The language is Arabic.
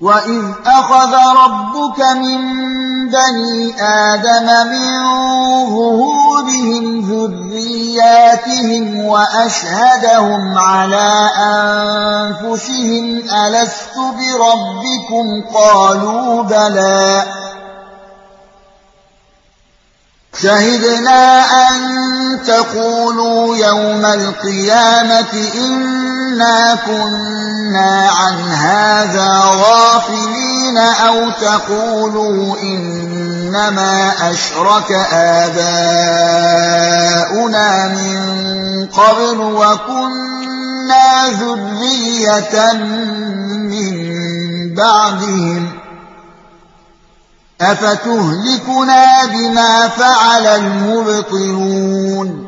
وَإِذْ أَخَذَ رَبُّكَ مِن بَنِي آدَمَ مِن ظُهُورِهِمْ ذُرِّيَّاتِهِمْ وَأَشْهَدَهُمْ عَلَىٰ أَنفُسِهِمْ أَلَسْتُ بِرَبِّكُمْ ۖ قَالُوا بَلَىٰ شَهِدْنَا أَن تَقُولُوا يَوْمَ الْقِيَامَةِ إِنَّا كُنَّا عَنْ هَٰذَا غَافِلِينَ أَوْ تَقُولُوا إِنَّمَا أَشْرَكَ آبَاؤُنَا مِن قَبْلُ وَكُنَّا ذُرِّيَّةً مِّن بَعْدِهِمْ ۖ أَفَتُهْلِكُنَا بِمَا فَعَلَ الْمُبْطِلُونَ